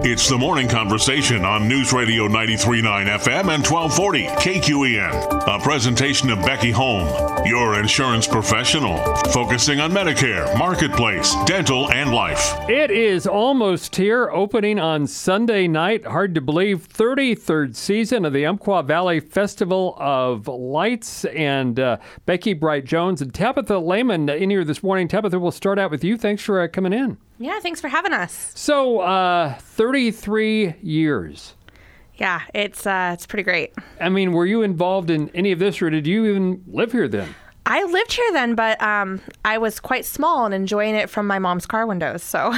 It's the morning conversation on News Radio 93.9 FM and 1240 KQEN. A presentation of Becky Home, your insurance professional, focusing on Medicare, Marketplace, dental, and life. It is almost here, opening on Sunday night. Hard to believe, 33rd season of the Umpqua Valley Festival of Lights. And Becky Bright-Jones and Tabitha Lehman in here this morning. Tabitha, we'll start out with you. Thanks for coming in. Yeah, thanks for having us. So, 33 years. Yeah, it's pretty great. I mean, were you involved in any of this, or did you even live here then? I lived here then, but I was quite small and enjoying it from my mom's car windows, so.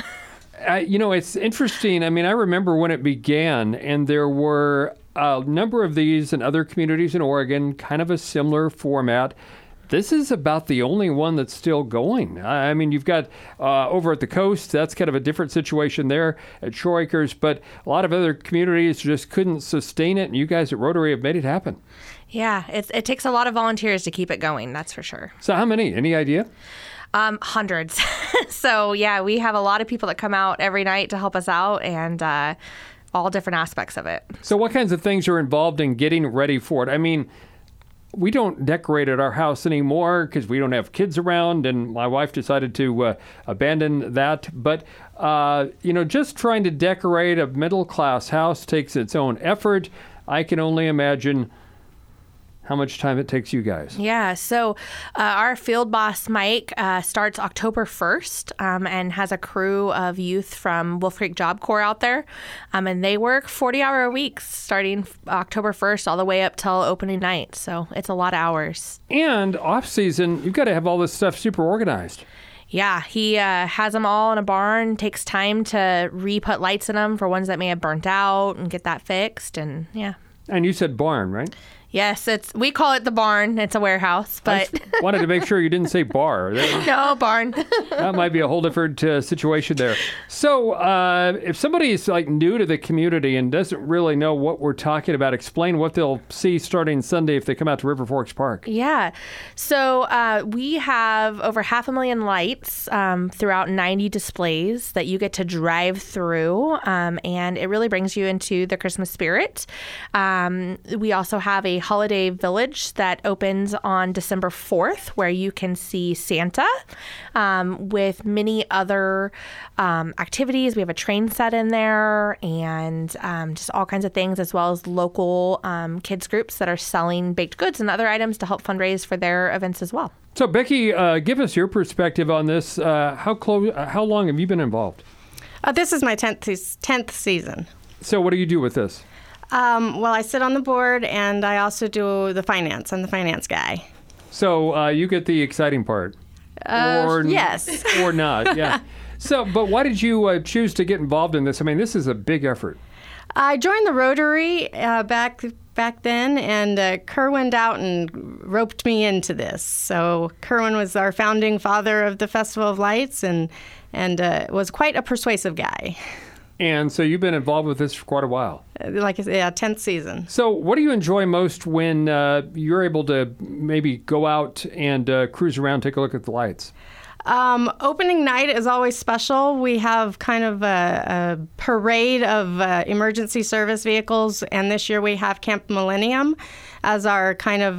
It's interesting. I mean, I remember when it began, and there were a number of these in other communities in Oregon, kind of a similar format. This is about the only one that's still going. I mean, you've got over at the coast, that's kind of a different situation there at Shore Acres, but a lot of other communities just couldn't sustain it, and you guys at Rotary have made it happen. Yeah, it takes a lot of volunteers to keep it going, that's for sure. So how many? Any idea? Hundreds. So, yeah, we have a lot of people that come out every night to help us out, and all different aspects of it. So what kinds of things are involved in getting ready for it? I mean, we don't decorate at our house anymore because we don't have kids around, and my wife decided to abandon that. But, just trying to decorate a middle-class house takes its own effort. I can only imagine how much time it takes you guys. Yeah, so our field boss, Mike, starts October 1st and has a crew of youth from Wolf Creek Job Corps out there. And they work 40-hour weeks starting October 1st all the way up till opening night. So it's a lot of hours. And off-season, you've got to have all this stuff super organized. Yeah, he has them all in a barn, takes time to re-put lights in them for ones that may have burnt out and get that fixed. And yeah. And you said barn, right? Yes, we call it the barn. It's a warehouse, but I wanted to make sure you didn't say bar. No, barn. That might be a whole different situation there. So if somebody is like new to the community and doesn't really know what we're talking about, explain what they'll see starting Sunday if they come out to River Forks Park. Yeah. So we have over 500,000 lights throughout 90 displays that you get to drive through, and it really brings you into the Christmas spirit. We also have a holiday village that opens on December 4th where you can see Santa with many other activities. We have a train set in there and just all kinds of things, as well as local kids groups that are selling baked goods and other items to help fundraise for their events as well. So Becky, give us your perspective on this. How long have you been involved? This is my 10th season. So what do you do with this? Well, I sit on the board, and I also do the finance. I'm the finance guy. So you get the exciting part? Yes. Or not, yeah. So, but why did you choose to get involved in this? I mean, this is a big effort. I joined the Rotary back then, and Kerwin went out and roped me into this. So Kerwin was our founding father of the Festival of Lights, and was quite a persuasive guy. And so you've been involved with this for quite a while. Like I said, 10th season. So what do you enjoy most when you're able to maybe go out and cruise around, take a look at the lights? Opening night is always special. We have kind of a parade of emergency service vehicles, and this year we have Camp Millennium as our kind of,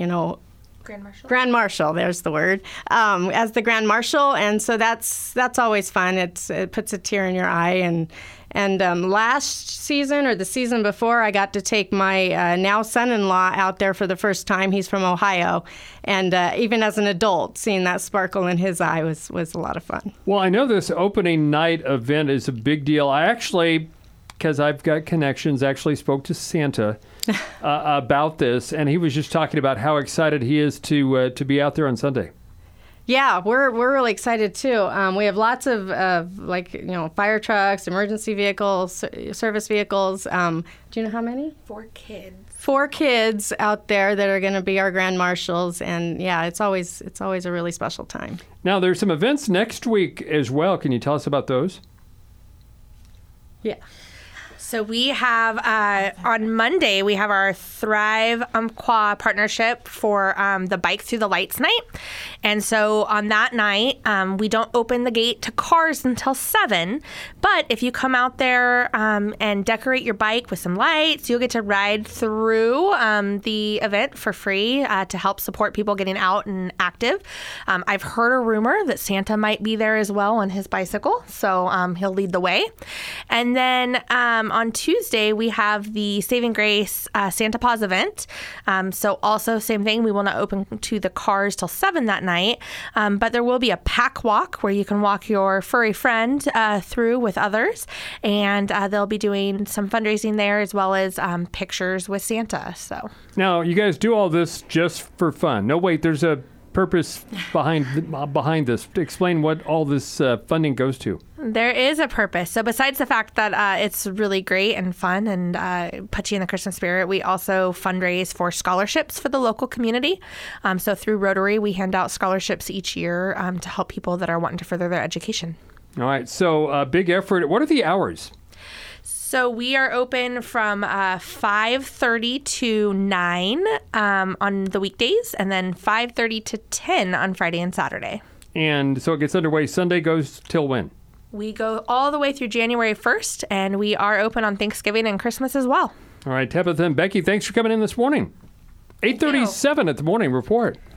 Grand Marshal, there's the word, as the Grand Marshal, and so that's always fun. It puts a tear in your eye, and last season or the season before, I got to take my now son-in-law out there for the first time. He's from Ohio, and even as an adult, seeing that sparkle in his eye was a lot of fun. Well, I know this opening night event is a big deal. I actually, because I've got connections, actually spoke to Santa about this, and he was just talking about how excited he is to be out there on Sunday. Yeah, we're really excited too. We have lots of fire trucks, emergency vehicles, service vehicles. Do you know how many? 4 kids. 4 kids out there that are going to be our grand marshals, and yeah, it's always a really special time. Now, there's some events next week as well. Can you tell us about those? Yeah. So we have, on Monday, we have our Thrive Umpqua partnership for the Bike Through the Lights night. And so on that night, we don't open the gate to cars until 7. But if you come out there and decorate your bike with some lights, you'll get to ride through the event for free to help support people getting out and active. I've heard a rumor that Santa might be there as well on his bicycle. So he'll lead the way. And then on Tuesday, we have the Saving Grace Santa Paws event. So also same thing, we will not open to the cars till 7 that night, but there will be a pack walk where you can walk your furry friend through with others, and they'll be doing some fundraising there as well as pictures with Santa. So Now, you guys do all this just for fun. No, wait, there's a purpose behind this. Explain what all this funding goes to. there is a purpose. So besides the fact that it's really great and fun and puts you in the Christmas spirit, we also fundraise for scholarships for the local community. So through Rotary, we hand out scholarships each year to help people that are wanting to further their education. All right. So big effort. What are the hours? So we are open from 5:30 to 9 on the weekdays, and then 5:30 to 10 on Friday and Saturday. And so it gets underway. Sunday goes till when? We go all the way through January 1st, and we are open on Thanksgiving and Christmas as well. All right, Tabitha and Becky, thanks for coming in this morning. 8:37 at the morning report.